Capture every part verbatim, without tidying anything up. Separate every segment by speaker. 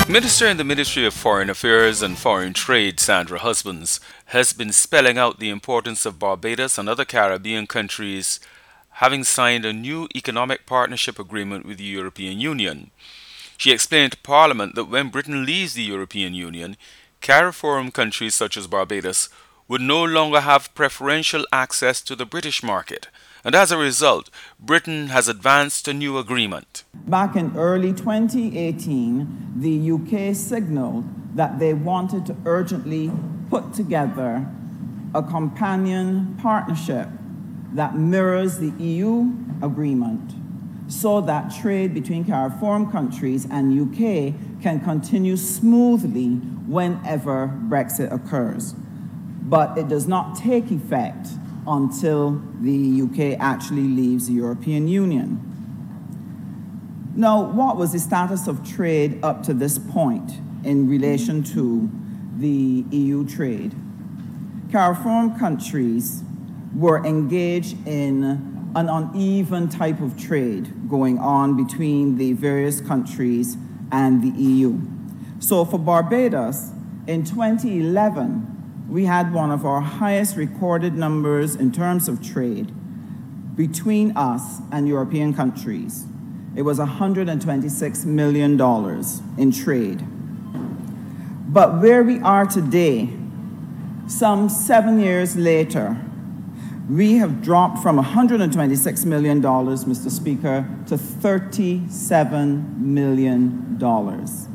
Speaker 1: Minister in the Ministry of Foreign Affairs and Foreign Trade, Sandra Husbands, has been spelling out the importance of Barbados and other Caribbean countries having signed a new economic partnership agreement with the European Union. She explained to Parliament that when Britain leaves the European Union, CARIFORUM countries such as Barbados would no longer have preferential access to the British market, and as a result, Britain has advanced a new agreement.
Speaker 2: Back in early twenty eighteen, the U K signaled that they wanted to urgently put together a companion partnership that mirrors the E U agreement so that trade between CARIFORUM countries and U K can continue smoothly whenever Brexit occurs. But it does not take effect until the U K actually leaves the European Union. Now, what was the status of trade up to this point in relation to the E U trade? CARIFORUM countries were engaged in an uneven type of trade going on between the various countries and the E U. So for Barbados, in twenty eleven, we had one of our highest recorded numbers in terms of trade between us and European countries. It was one hundred twenty-six million dollars in trade. But where we are today, some seven years later, we have dropped from one hundred twenty-six million dollars, Mister Speaker, to thirty-seven million dollars.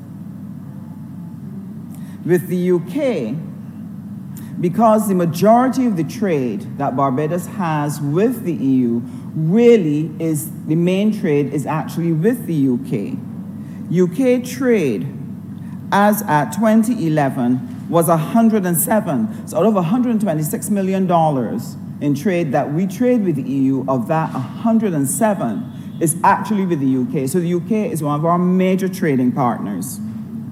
Speaker 2: With the U K, because the majority of the trade that Barbados has with the E U really is, the main trade is actually with the U K. U K trade, as at twenty eleven, was one hundred seven. So out of one hundred twenty-six million dollars in trade that we trade with the E U, of that one hundred seven is actually with the U K. So the U K is one of our major trading partners.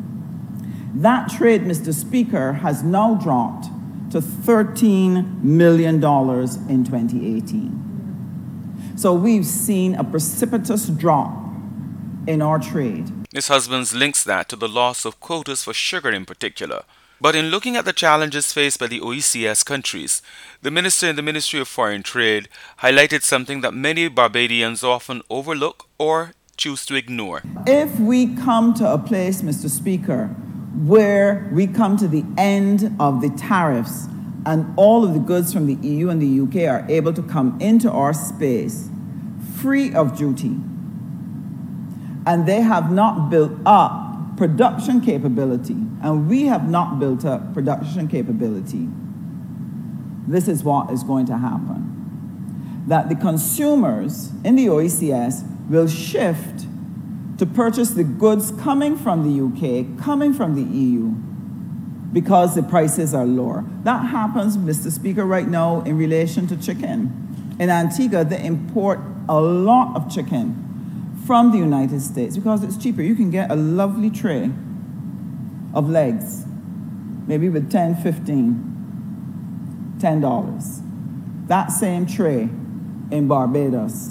Speaker 2: That trade, Mister Speaker, has now dropped to thirteen million dollars in twenty eighteen. So we've seen a precipitous drop in our trade.
Speaker 1: Miz Husbands links that to the loss of quotas for sugar in particular. But in looking at the challenges faced by the O E C S countries, the Minister in the Ministry of Foreign Trade highlighted something that many Barbadians often overlook or choose to ignore.
Speaker 2: If we come to a place, Mister Speaker, where we come to the end of the tariffs and all of the goods from the E U and the U K are able to come into our space free of duty, and they have not built up production capability, and we have not built up production capability, this is what is going to happen. That the consumers in the O E C S will shift to purchase the goods coming from the U K, coming from the E U, because the prices are lower. That happens, Mister Speaker, right now in relation to chicken. In Antigua, they import a lot of chicken from the United States because it's cheaper. You can get a lovely tray of legs, maybe with ten, fifteen, ten dollars. That same tray in Barbados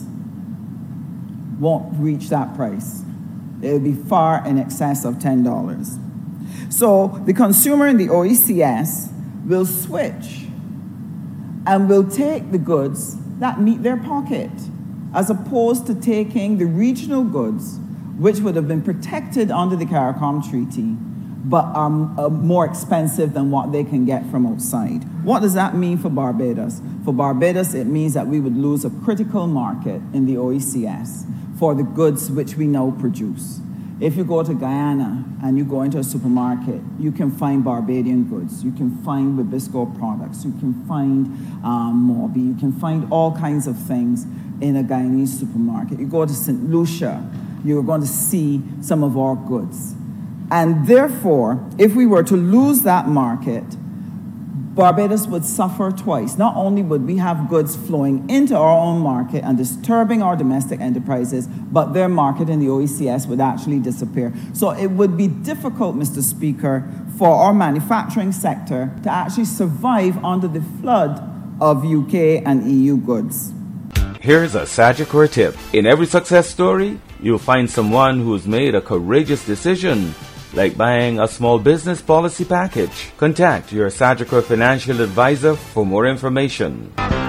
Speaker 2: won't reach that price. It'll be far in excess of ten dollars. So the consumer in the O E C S will switch and will take the goods that meet their pocket, as opposed to taking the regional goods, which would have been protected under the CARICOM Treaty, but are more expensive than what they can get from outside. What does that mean for Barbados? For Barbados, it means that we would lose a critical market in the O E C S for the goods which we now produce. If you go to Guyana and you go into a supermarket, you can find Barbadian goods, you can find Wabisco products, you can find um, Morby, you can find all kinds of things in a Guyanese supermarket. You go to Saint Lucia, you're going to see some of our goods. And therefore, if we were to lose that market, Barbados would suffer twice. Not only would we have goods flowing into our own market and disturbing our domestic enterprises, but their market in the O E C S would actually disappear. So it would be difficult, Mister Speaker, for our manufacturing sector to actually survive under the flood of U K and E U goods.
Speaker 1: Here's a Sagicor tip. In every success story, you'll find someone who's made a courageous decision like buying a small business policy package. Contact your Sagicor financial advisor for more information.